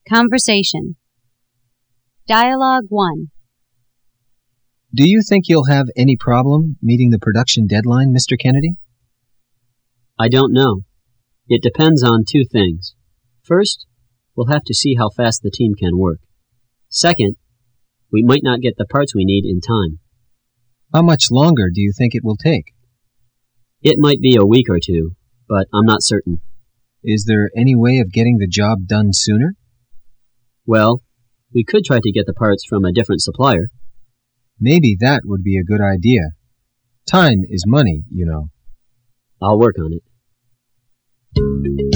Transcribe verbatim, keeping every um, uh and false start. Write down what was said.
Conversation. Dialogue one. Do you think you'll have any problem meeting the production deadline, Mister Kennedy? I don't know. It depends on two things. First, we'll have to see how fast the team can work. Second, we might not get the parts we need in time. How much longer do you think it will take? It might be a week or two, but I'm not certain. Is there any way of getting the job done sooner? Well, we could try to get the parts from a different supplier. Maybe that would be a good idea. Time is money, you know. I'll work on it.